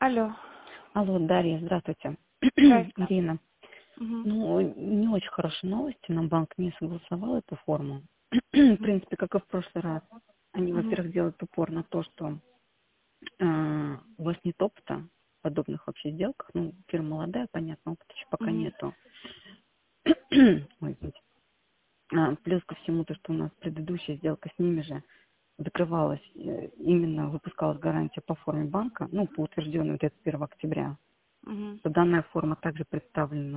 Алло. Алло, Дарья, здравствуйте. Здрасте. Ирина. Мгм. Ну, не очень хорошие новости. Нам банк не согласовал эту форму. В принципе, как и в прошлый раз. Они, Мгм. во-первых, делают упор на то, что у вас нет опыта в подобных вообще сделках. Ну, фирма молодая, понятно, опыта еще пока Мгм. нету. Ой, извините. Плюс ко всему то, что у нас предыдущая сделка с ними же закрывалась, именно выпускалась гарантия по форме банка, ну, по утвержденной вот это 1 октября. Мгм. Что данная форма также представлена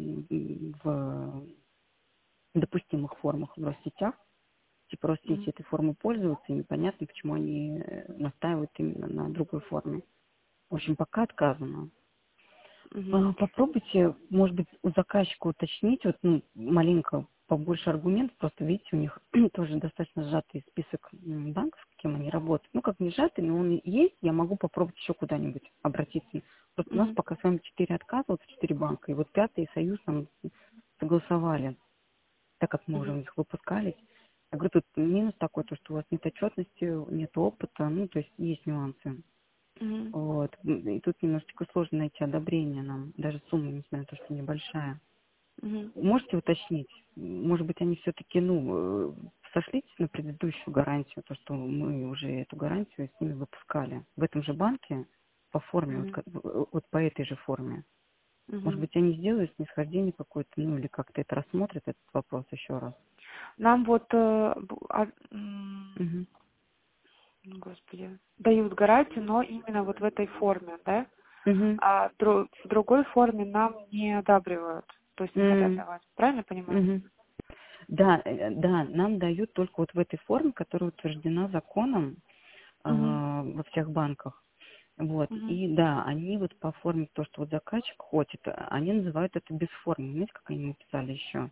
в допустимых формах в Россетях. Типа Россети Мгм. этой формой пользуются, и непонятно, почему они настаивают именно на другой форме. В общем, пока отказано. Мгм. Попробуйте, может быть, у заказчика уточнить, вот, ну, маленько побольше аргументов, просто видите, у них тоже достаточно сжатый список банков, с кем они работают. Ну, как не сжатый, но он есть, я могу попробовать еще куда-нибудь обратиться. Просто у нас Мгм. пока с вами 4 отказа, вот 4 банка, и вот 5-й Союз нам согласовали, так как мы уже у Мгм. них выпускались. Я говорю, тут минус такой, то, что у вас нет отчетности, нет опыта, ну, то есть есть нюансы. Мгм. Вот. И тут немножечко сложно найти одобрение нам, даже сумма, несмотря на то, что небольшая. Мгм. Можете уточнить? Может быть, они все-таки, сошлитесь на предыдущую гарантию, то, что мы уже эту гарантию с ними выпускали. В этом же банке по форме, вот, Мгм. вот по этой же форме. Может Мгм. быть, они сделают снисхождение какое-то, ну, или как-то это рассмотрят, этот вопрос еще раз. Нам вот, Угу. господи, дают гарантию, но именно вот в этой форме, да? Угу. А в другой форме нам не одабривают, то есть не хотят давать. Правильно понимаю? Угу. Да, да, нам дают только вот в этой форме, которая утверждена законом Мгм. во всех банках. Вот. Мгм. И да, они вот по форме, то, что вот заказчик хочет, они называют это без формы. Знаете, как они написали еще?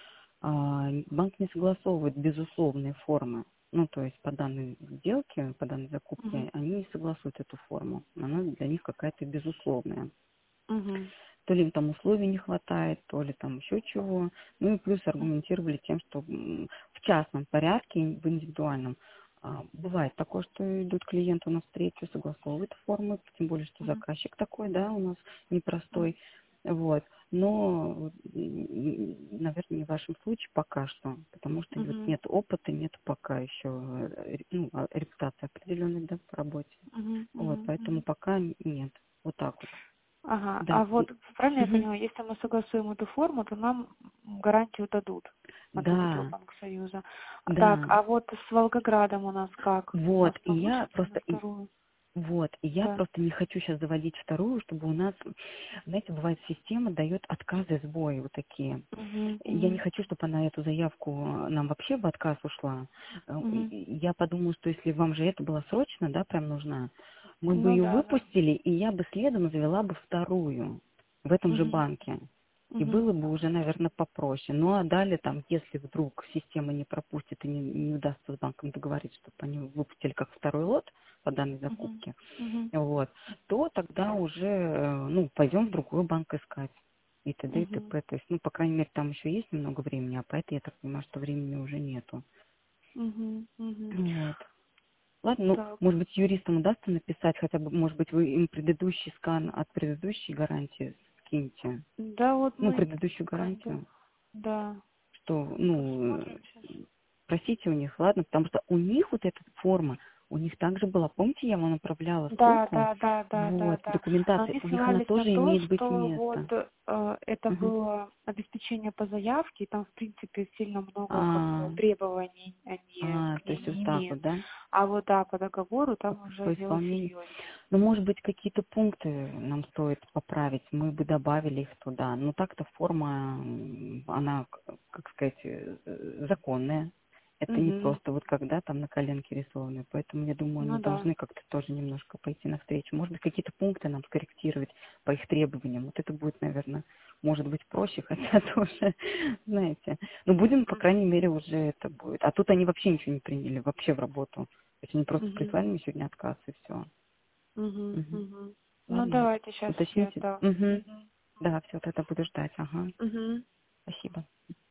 Банк не согласовывает безусловные формы. Ну, то есть по данной сделке, по данной Мгм. закупке, они не согласуют эту форму. Она для них какая-то безусловная. Мгм. То ли им там условий не хватает, то ли там еще чего. Ну и плюс аргументировали тем, что в частном порядке, в индивидуальном, бывает такое, что идут клиенту навстречу, согласовывают формы, тем более, что Мгм. заказчик такой, да, у нас непростой. Мгм. Вот. Но, наверное, не в вашем случае пока что, потому что вот Мгм. нет опыта, нет пока еще репутации определенной, да, по работе. Мгм. Вот, Мгм. поэтому Мгм. пока нет. Вот так вот. Ага, Да. а вот правильно я Мгм. поняла, если мы согласуем эту форму, то нам гарантию дадут от этого Да, Банка Союза. Так, да, а вот с Волгоградом у нас как? У нас вот, получится на вторую? и я Да. просто не хочу сейчас заводить вторую, чтобы у нас, знаете, бывает, система дает отказы, сбои вот такие. Угу, Я не угу, хочу, чтобы она эту заявку нам вообще в отказ ушла. угу. Я подумала, что если вам же это было срочно, да, прям нужна, мы бы Ну ее да, да. выпустили, и я бы следом завела бы вторую в этом же Угу, банке. И угу, было бы уже, наверное, попроще. Ну, а далее, там, если вдруг система не пропустит и не удастся с банком договориться, чтобы они выпустили как второй лот по данной угу, закупке, угу, вот, то тогда уже, пойдем в другой банк искать. И т.д. и угу, т.п. То есть, по крайней мере, там еще есть немного времени, а по этой, я так понимаю, что времени уже нету. угу, угу. Вот. Ладно, Так. может быть, юристам удастся написать, хотя бы, может быть, вы им предыдущий скан от предыдущей гарантии скиньте. Да, вот Ну, мы предыдущую как бы, гарантию, да, что, посмотрим сейчас. просите у них, ладно, потому что у них вот эта форма, у них также была, помните, я вам направляла Да, ссылку, да, да, да, да, вот, да. Но документация, они у них она ссылались на тоже то, имеет быть что вот место. это Мгм. было обеспечение по заявке, и там, в принципе, сильно много как бы А, требований они к то ней есть вот не так имеют. вот, да, А вот да, по договору там по уже дело исполнению. серьезнее. Ну, может быть, какие-то пункты нам стоит поправить, мы бы добавили их туда. Но так-то форма, она, как сказать, законная. Это не Угу. просто вот когда там на коленке рисованные. Поэтому, я думаю, они Ну да. должны как-то тоже немножко пойти навстречу. Может быть, какие-то пункты нам скорректировать по их требованиям. Вот это будет, наверное, может быть проще, хотя тоже, знаете. Но будем, по крайней мере, уже это будет. А тут они вообще ничего не приняли, вообще в работу. То есть они просто Угу. прислали мне сегодня отказ и все. Угу. Мгм. Угу. Ну Ладно, давайте сейчас я уточните. да. Мгм. Угу. Да, все, тогда буду ждать. Ага, Угу. спасибо.